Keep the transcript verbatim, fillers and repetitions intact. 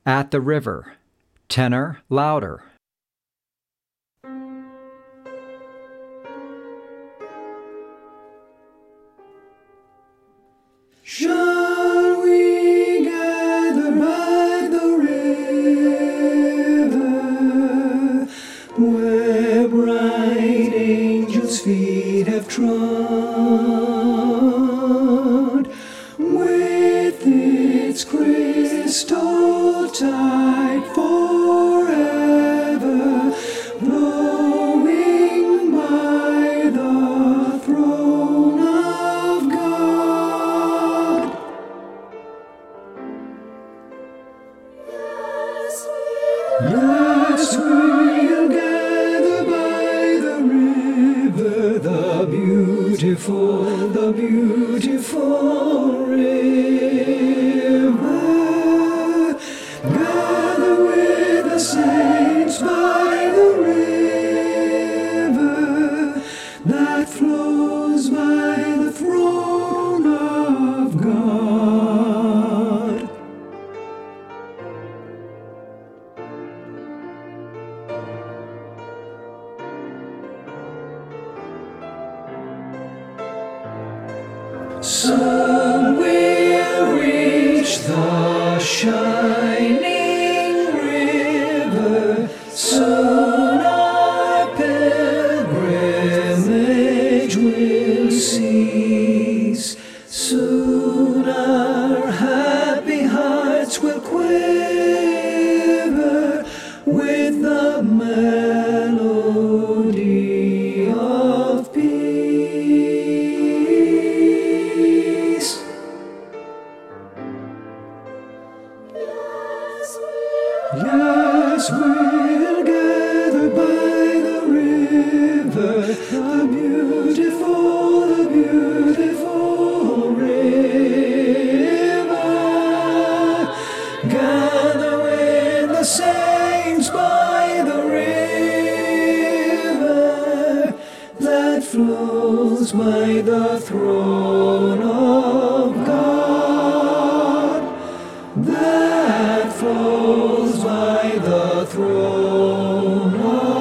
At the river. Tenor louder. Shall we gather by the river, where bright angels' feet have trod, with its crystal tide forever flowing by the throne of God? Yes, we'll gather by the river, the beautiful, the beautiful river. Gather with the saints by the river that flows by the throne of God. Some will reach the shining river, soon our pilgrimage will cease, soon our happy hearts will quiver with the melody of peace. Yes, we'll gather by the river, the beautiful, the beautiful river. Gather with the saints by the river that flows by the throne of God, that flows by the throne of